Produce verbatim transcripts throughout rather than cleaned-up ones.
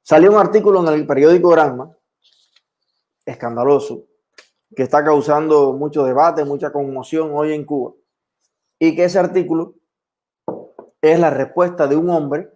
Salió un artículo en el periódico Granma, escandaloso, que está causando mucho debate, mucha conmoción hoy en Cuba, y que ese artículo es la respuesta de un hombre,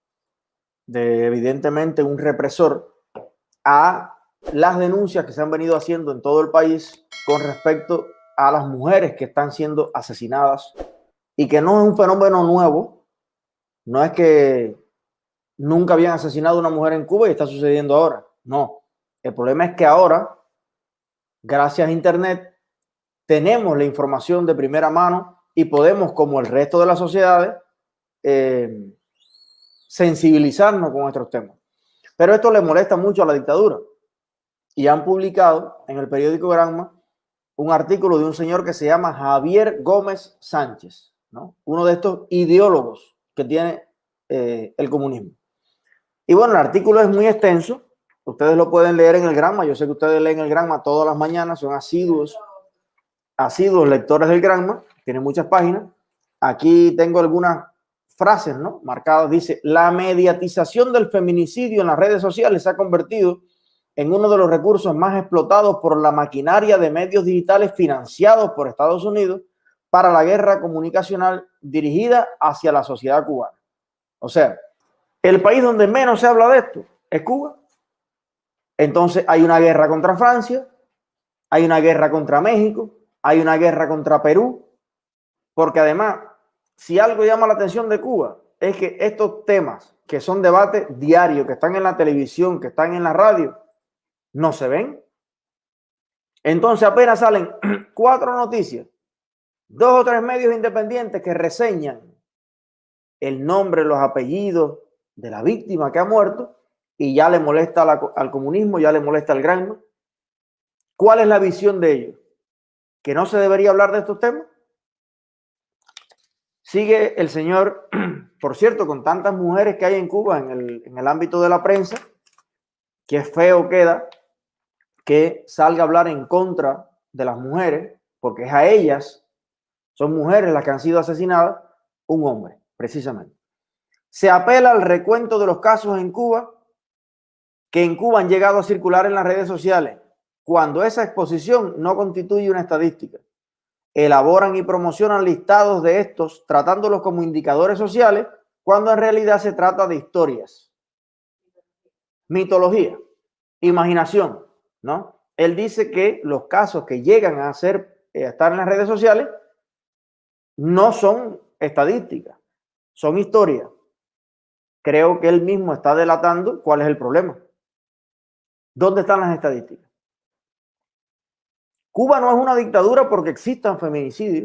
de evidentemente un represor, a las denuncias que se han venido haciendo en todo el país con respecto a las mujeres que están siendo asesinadas, y que no es un fenómeno nuevo, no es que nunca habían asesinado a una mujer en Cuba y está sucediendo ahora, no. El problema es que ahora, gracias a Internet, tenemos la información de primera mano y podemos, como el resto de las sociedades, eh, sensibilizarnos con estos temas. Pero esto le molesta mucho a la dictadura y han publicado en el periódico Granma un artículo de un señor que se llama Javier Gómez Sánchez, ¿no? Uno de estos ideólogos que tiene eh, el comunismo. Y bueno, el artículo es muy extenso, ustedes lo pueden leer en el Granma, yo sé que ustedes leen el Granma todas las mañanas, son asiduos, asiduos lectores del Granma, tiene muchas páginas. Aquí tengo algunas frases, ¿no?, marcadas. Dice: la mediatización del feminicidio en las redes sociales se ha convertido en uno de los recursos más explotados por la maquinaria de medios digitales financiados por Estados Unidos para la guerra comunicacional dirigida hacia la sociedad cubana. O sea, el país donde menos se habla de esto es Cuba. Entonces hay una guerra contra Francia, hay una guerra contra México, hay una guerra contra Perú, porque además, si algo llama la atención de Cuba, es que estos temas que son debate diario, que están en la televisión, que están en la radio, no se ven. Entonces apenas salen cuatro noticias, dos o tres medios independientes que reseñan el nombre, los apellidos de la víctima que ha muerto, y ya le molesta la, al comunismo, ya le molesta al Granma. ¿Cuál es la visión de ellos? ¿Que no se debería hablar de estos temas? Sigue el señor, por cierto, con tantas mujeres que hay en Cuba en el, en el ámbito de la prensa, que feo queda que salga a hablar en contra de las mujeres, porque es a ellas, son mujeres las que han sido asesinadas, un hombre, precisamente. Se apela al recuento de los casos en Cuba, que en Cuba han llegado a circular en las redes sociales, cuando esa exposición no constituye una estadística. Elaboran y promocionan listados de estos, tratándolos como indicadores sociales, cuando en realidad se trata de historias. Mitología, imaginación, ¿no? Él dice que los casos que llegan a, ser, a estar en las redes sociales no son estadísticas, son historias. Creo que él mismo está delatando cuál es el problema. ¿Dónde están las estadísticas? Cuba no es una dictadura porque existan feminicidios.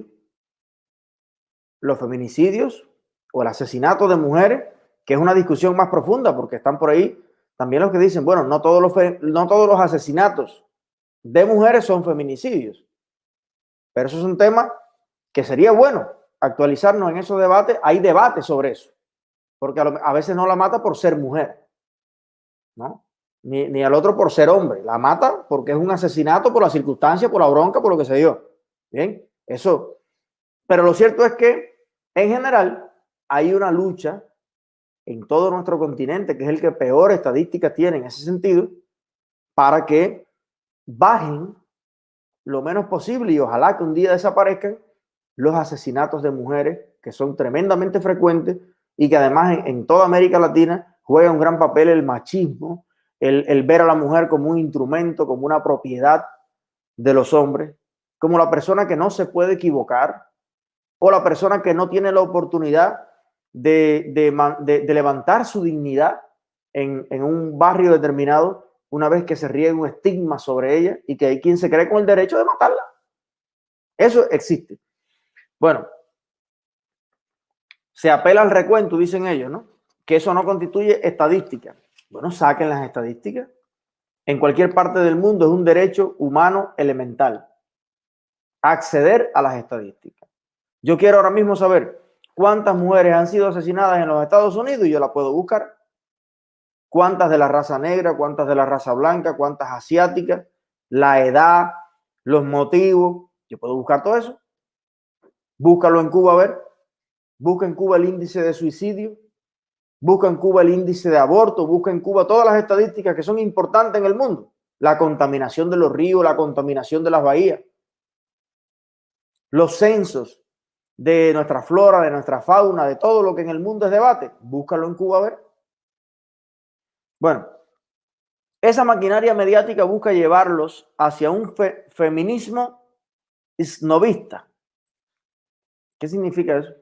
Los feminicidios o el asesinato de mujeres, que es una discusión más profunda, porque están por ahí también los que dicen, bueno, no todos los, no todos los asesinatos de mujeres son feminicidios. Pero eso es un tema que sería bueno actualizarnos en esos debates. Hay debates sobre eso, porque a, lo, a veces no la mata por ser mujer, ¿no? Ni, ni al otro por ser hombre. La mata porque es un asesinato por la circunstancia, por la bronca, por lo que se dio. Bien, eso. Pero lo cierto es que, en general, hay una lucha en todo nuestro continente, que es el que peor estadística tiene en ese sentido, para que bajen lo menos posible y ojalá que un día desaparezcan los asesinatos de mujeres, que son tremendamente frecuentes y que además en, en toda América Latina juega un gran papel el machismo, el, el ver a la mujer como un instrumento, como una propiedad de los hombres, como la persona que no se puede equivocar o la persona que no tiene la oportunidad de, de, de, de levantar su dignidad en, en un barrio determinado una vez que se riegue un estigma sobre ella y que hay quien se cree con el derecho de matarla. Eso existe. Bueno, se apela al recuento, dicen ellos, ¿no? Que eso no constituye estadística. Bueno, saquen las estadísticas. En cualquier parte del mundo es un derecho humano elemental acceder a las estadísticas. Yo quiero ahora mismo saber cuántas mujeres han sido asesinadas en los Estados Unidos y yo la puedo buscar. Cuántas de la raza negra, cuántas de la raza blanca, cuántas asiáticas, la edad, los motivos. Yo puedo buscar todo eso. Búscalo en Cuba, a ver. Busca en Cuba el índice de suicidio busca en Cuba el índice de aborto, busca en Cuba todas las estadísticas que son importantes en el mundo. La contaminación de los ríos, la contaminación de las bahías, los censos de nuestra flora, de nuestra fauna, de todo lo que en el mundo es debate. Búscalo en Cuba a ver. Bueno, esa maquinaria mediática busca llevarlos hacia un fe feminismo esnovista. ¿Qué significa eso?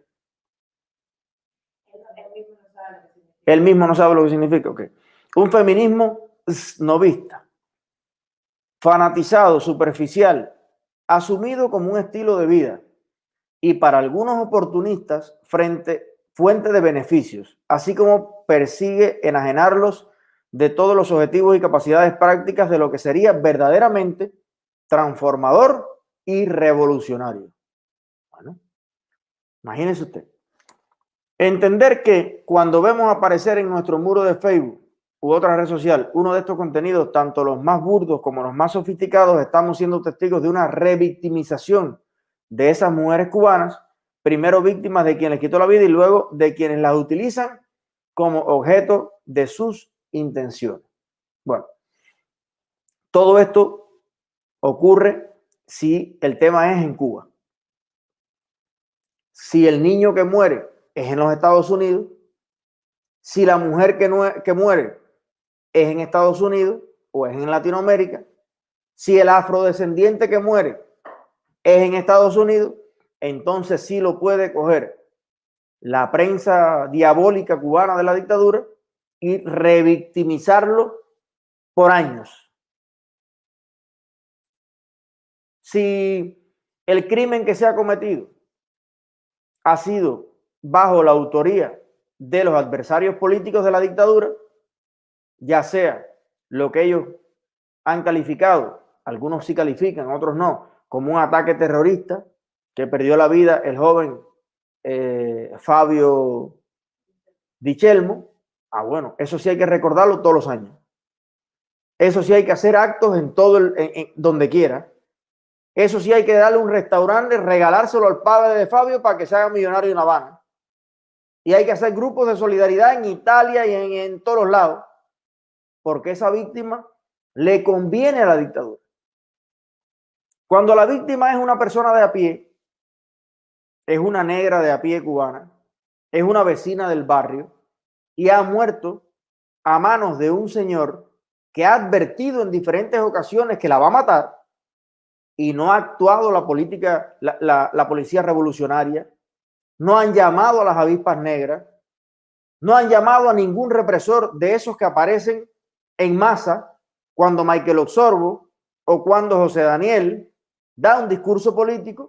Él mismo no sabe lo que significa. Okay. Un feminismo esnovista, fanatizado, superficial, asumido como un estilo de vida y para algunos oportunistas frente, fuente de beneficios, así como persigue enajenarlos de todos los objetivos y capacidades prácticas de lo que sería verdaderamente transformador y revolucionario. Bueno, imagínese usted. Entender que cuando vemos aparecer en nuestro muro de Facebook u otra red social uno de estos contenidos, tanto los más burdos como los más sofisticados, estamos siendo testigos de una revictimización de esas mujeres cubanas, primero víctimas de quien les quitó la vida y luego de quienes las utilizan como objeto de sus intenciones. Bueno, todo esto ocurre si el tema es en Cuba. Si el niño que muere es en los Estados Unidos, si la mujer que, no, que muere es en Estados Unidos o es en Latinoamérica, si el afrodescendiente que muere es en Estados Unidos, entonces sí lo puede coger la prensa diabólica cubana de la dictadura y revictimizarlo por años. Si el crimen que se ha cometido ha sido bajo la autoría de los adversarios políticos de la dictadura, ya sea lo que ellos han calificado, algunos sí califican, otros no, como un ataque terrorista, que perdió la vida el joven eh, Fabio Di Chelmo, ah bueno, eso sí hay que recordarlo todos los años. Eso sí hay que hacer actos en todo el, en, en, donde quiera. Eso sí hay que darle un restaurante, regalárselo al padre de Fabio para que se haga millonario en La Habana. Y hay que hacer grupos de solidaridad en Italia y en, en todos los lados, porque esa víctima le conviene a la dictadura. Cuando la víctima es una persona de a pie, es una negra de a pie cubana, es una vecina del barrio y ha muerto a manos de un señor que ha advertido en diferentes ocasiones que la va a matar y no ha actuado la política, la, la, la policía revolucionaria, no han llamado a las avispas negras, no han llamado a ningún represor de esos que aparecen en masa cuando Michael Osorbo o cuando José Daniel da un discurso político.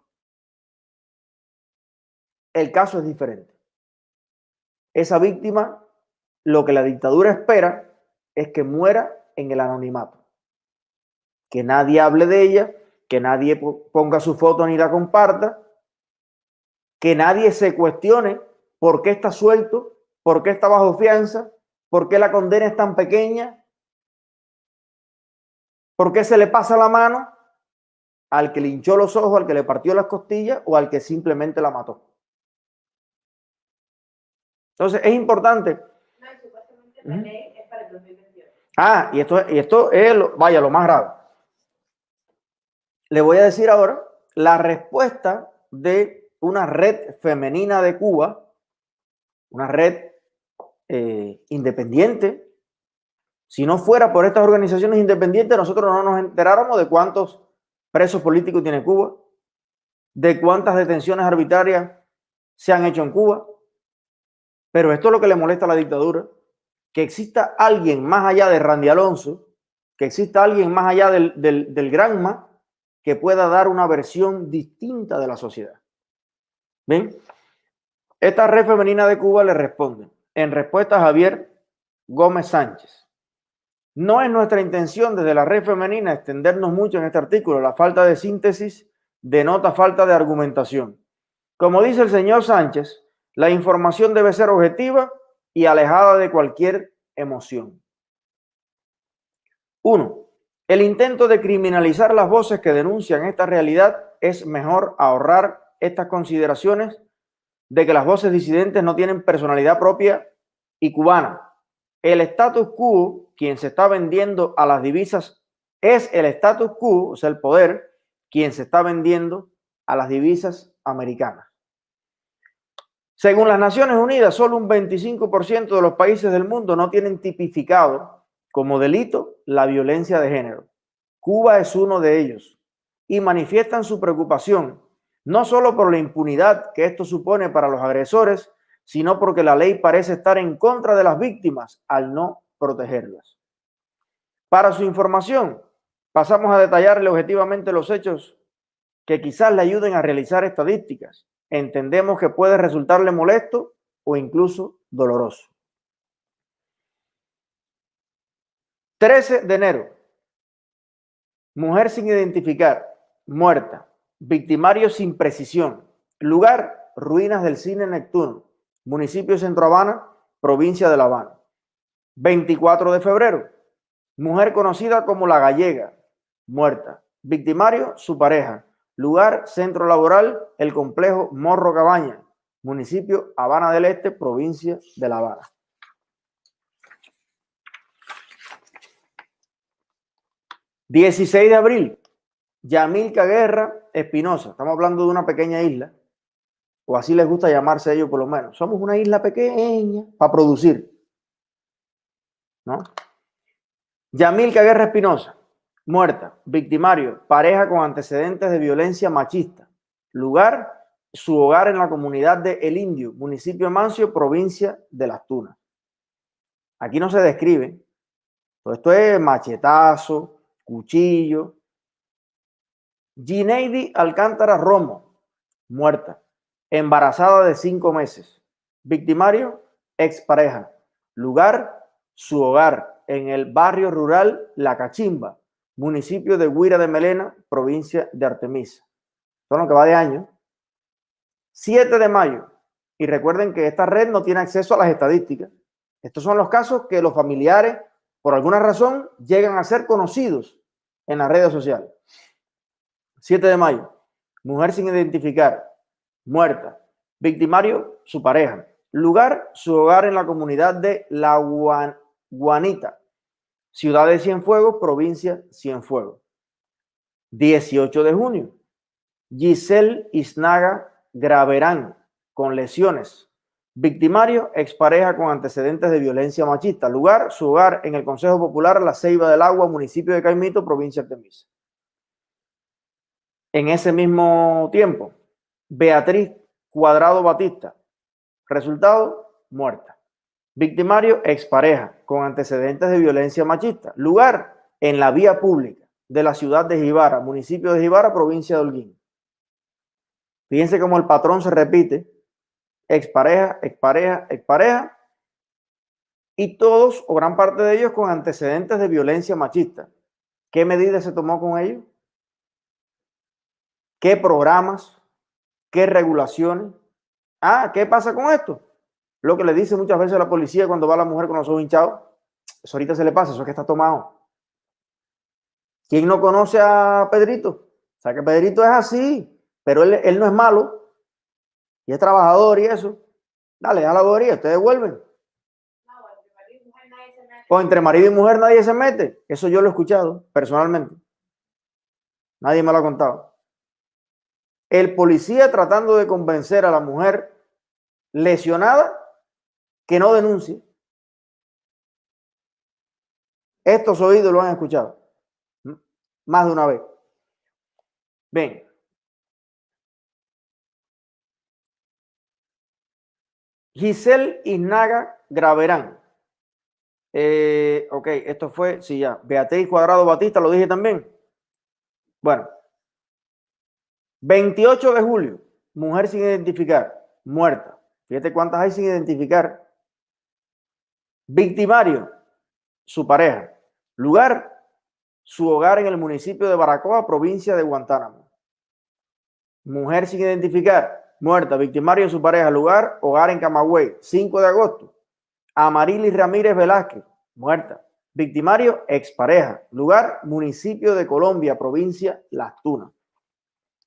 El caso es diferente. Esa víctima, lo que la dictadura espera es que muera en el anonimato, que nadie hable de ella, que nadie ponga su foto ni la comparta, que nadie se cuestione por qué está suelto, por qué está bajo fianza, por qué la condena es tan pequeña, por qué se le pasa la mano al que le hinchó los ojos, al que le partió las costillas o al que simplemente la mató. Entonces es importante. No, y supuestamente la ley es para el dos mil veintiocho. Ah, y esto, y esto es, lo, vaya, lo más grave. Le voy a decir ahora la respuesta de una red femenina de Cuba, una red eh, independiente. Si no fuera por estas organizaciones independientes, nosotros no nos enteráramos de cuántos presos políticos tiene Cuba, de cuántas detenciones arbitrarias se han hecho en Cuba. Pero esto es lo que le molesta a la dictadura, que exista alguien más allá de Randy Alonso, que exista alguien más allá del, del, del Granma, que pueda dar una versión distinta de la sociedad. ¿Ven? Esta red femenina de Cuba le responde, en respuesta a Javier Gómez Sánchez. No es nuestra intención desde la red femenina extendernos mucho en este artículo. La falta de síntesis denota falta de argumentación. Como dice el señor Sánchez, la información debe ser objetiva y alejada de cualquier emoción. Uno, el intento de criminalizar las voces que denuncian esta realidad es mejor ahorrar estas consideraciones de que las voces disidentes no tienen personalidad propia y cubana. El status quo, quien se está vendiendo a las divisas, es el status quo, o sea, el poder, quien se está vendiendo a las divisas americanas. Según las Naciones Unidas, solo un veinticinco por ciento de los países del mundo no tienen tipificado como delito la violencia de género. Cuba es uno de ellos y manifiestan su preocupación no solo por la impunidad que esto supone para los agresores, sino porque la ley parece estar en contra de las víctimas al no protegerlas. Para su información, pasamos a detallarle objetivamente los hechos que quizás le ayuden a realizar estadísticas. Entendemos que puede resultarle molesto o incluso doloroso. trece de enero. Mujer sin identificar, muerta. Victimario sin precisión. Lugar, ruinas del Cine Neptuno. Municipio Centro Habana, provincia de La Habana. veinticuatro de febrero. Mujer conocida como La Gallega, muerta. Victimario, su pareja. Lugar, centro laboral, el complejo Morro Cabaña. Municipio Habana del Este, provincia de La Habana. dieciséis de abril. Yamilca Guerra Espinosa. Estamos hablando de una pequeña isla, o así les gusta llamarse a ellos por lo menos. Somos una isla pequeña para producir, ¿no? Yamilca Guerra Espinosa, muerta. Victimario, pareja con antecedentes de violencia machista. Lugar, su hogar en la comunidad de El Indio, municipio de Mancio, provincia de Las Tunas. Aquí no se describe. Todo esto es machetazo, cuchillo. Gineidi Alcántara Romo, muerta. Embarazada de cinco meses. Victimario, expareja. Lugar, su hogar en el barrio rural La Cachimba, municipio de Guira de Melena, provincia de Artemisa. Son lo que va de año. siete de mayo. Y recuerden que esta red no tiene acceso a las estadísticas. Estos son los casos que los familiares, por alguna razón, llegan a ser conocidos en las redes sociales. siete de mayo. Mujer sin identificar, muerta. Victimario, su pareja. Lugar, su hogar en la comunidad de La Guanita, ciudad de Cienfuegos, provincia Cienfuegos. dieciocho de junio. Giselle Isnaga Graverán, con lesiones. Victimario, expareja con antecedentes de violencia machista. Lugar, su hogar en el Consejo Popular La Ceiba del Agua, municipio de Caimito, provincia de Artemisa. En ese mismo tiempo, Beatriz Cuadrado Batista, resultado, muerta. Victimario, expareja con antecedentes de violencia machista. Lugar, en la vía pública de la ciudad de Jibara, municipio de Jibara, provincia de Holguín. Fíjense cómo el patrón se repite: expareja, expareja, expareja, y todos o gran parte de ellos con antecedentes de violencia machista. ¿Qué medidas se tomó con ellos? ¿Qué programas? ¿Qué regulaciones? Ah, ¿qué pasa con esto? Lo que le dice muchas veces a la policía cuando va la mujer con los ojos hinchados. Eso ahorita se le pasa, eso es que está tomado. ¿Quién no conoce a Pedrito? O sea que Pedrito es así, pero él, él no es malo y es trabajador y eso. Dale, a la bobería, ustedes vuelven. O entre marido y mujer nadie se mete. Eso yo lo he escuchado personalmente. Nadie me lo ha contado. El policía tratando de convencer a la mujer lesionada que no denuncie. Estos oídos lo han escuchado más de una vez. Bien. Giselle Isnaga Graverán. Eh, ok, esto fue, sí, ya. Beatriz Cuadrado Batista, lo dije también. Bueno. veintiocho de julio, mujer sin identificar, muerta. Fíjate cuántas hay sin identificar. Victimario, su pareja. Lugar, su hogar en el municipio de Baracoa, provincia de Guantánamo. Mujer sin identificar, muerta. Victimario, su pareja. Lugar, hogar en Camagüey. cinco de agosto. Amarilis Ramírez Velázquez, muerta. Victimario, expareja. Lugar, municipio de Colombia, provincia Las Tunas.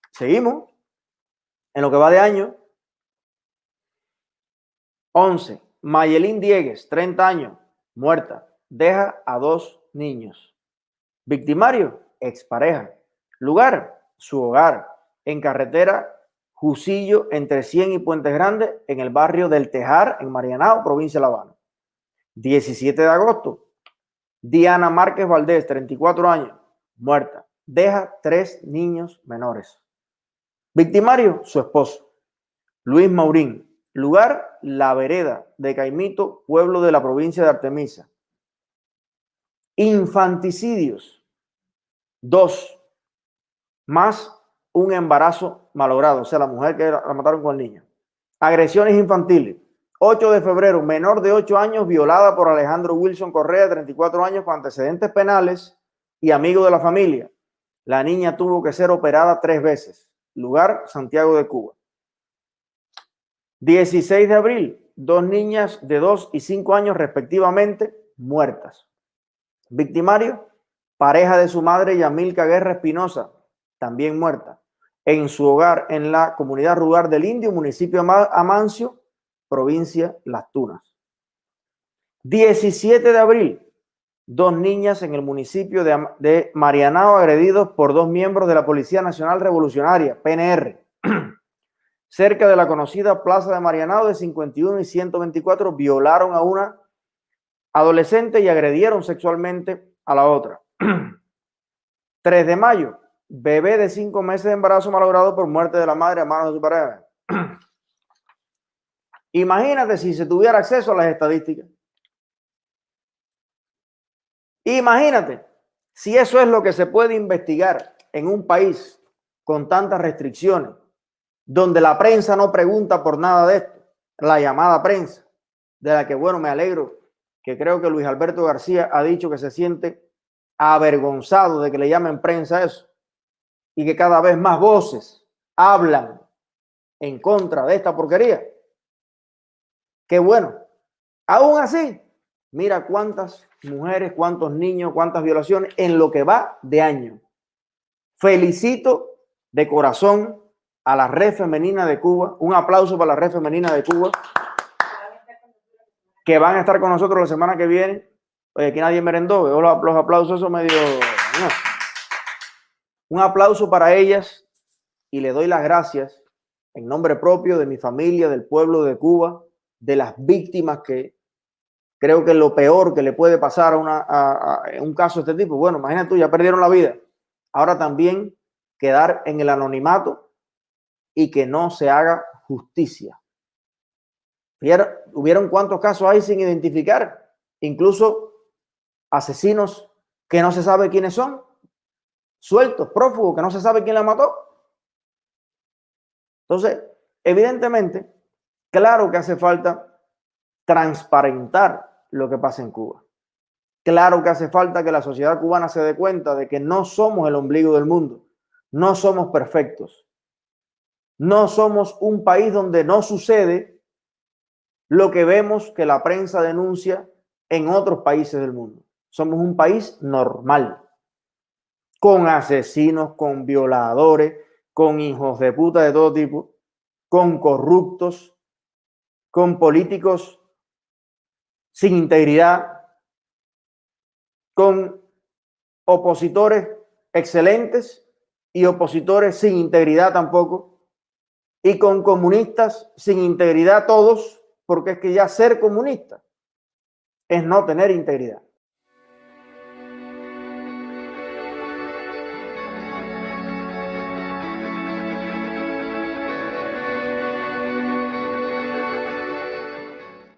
Seguimos. En lo que va de año. once. Mayelín Diegues, treinta años, muerta. Deja a dos niños. Victimario, expareja. Lugar, su hogar. En carretera Jusillo, entre Cien y Puentes Grandes, en el barrio del Tejar, en Marianao, provincia de La Habana. diecisiete de agosto. Diana Márquez Valdés, treinta y cuatro años, muerta. Deja tres niños menores. Victimario, su esposo. Luis Maurín. Lugar, La Vereda de Caimito, pueblo de la provincia de Artemisa. Infanticidios. Dos. Más un embarazo malogrado, o sea, la mujer que la mataron con el niño. Agresiones infantiles. ocho de febrero, menor de ocho años violada por Alejandro Wilson Correa, treinta y cuatro años, con antecedentes penales y amigo de la familia. La niña tuvo que ser operada tres veces. Lugar, Santiago de Cuba. dieciséis de abril, dos niñas de dos y cinco años respectivamente muertas. Victimario, pareja de su madre, Yamilca Guerra Espinosa, también muerta, en su hogar en la comunidad rural del Indio, municipio de Amancio, provincia Las Tunas. diecisiete de abril, dos niñas en el municipio de, de Marianao agredidos por dos miembros de la Policía Nacional Revolucionaria, P N R, cerca de la conocida Plaza de Marianao de cincuenta y uno y ciento veinticuatro, violaron a una adolescente y agredieron sexualmente a la otra. tres de mayo, bebé de cinco meses de embarazo malogrado por muerte de la madre a manos de su pareja. Imagínate si se tuviera acceso a las estadísticas. Imagínate si eso es lo que se puede investigar en un país con tantas restricciones, donde la prensa no pregunta por nada de esto, la llamada prensa, de la que, bueno, me alegro, que creo que Luis Alberto García ha dicho que se siente avergonzado de que le llamen prensa eso, y que cada vez más voces hablan en contra de esta porquería. Qué bueno. Aún así, mira cuántas mujeres, cuántos niños, cuántas violaciones en lo que va de año. Felicito de corazón a la Red Femenina de Cuba. Un aplauso para la Red Femenina de Cuba, que van a estar con nosotros la semana que viene. Oye, aquí nadie merendó. Veo los, los aplausos, eso medio... No. Un aplauso para ellas y le doy las gracias en nombre propio de mi familia, del pueblo de Cuba, de las víctimas, que creo que lo peor que le puede pasar a, una, a, a un caso de este tipo. Bueno, imagínate tú, ya perdieron la vida. Ahora también quedar en el anonimato y que no se haga justicia. ¿Hubieron cuántos casos hay sin identificar? Incluso asesinos que no se sabe quiénes son, sueltos, prófugos, que no se sabe quién la mató. Entonces, evidentemente, claro que hace falta transparentar lo que pasa en Cuba. Claro que hace falta que la sociedad cubana se dé cuenta de que no somos el ombligo del mundo, no somos perfectos, no somos un país donde no sucede lo que vemos que la prensa denuncia en otros países del mundo. Somos un país normal, con asesinos, con violadores, con hijos de puta de todo tipo, con corruptos, con políticos sin integridad, con opositores excelentes y opositores sin integridad tampoco, y con comunistas sin integridad todos, porque es que ya ser comunista es no tener integridad.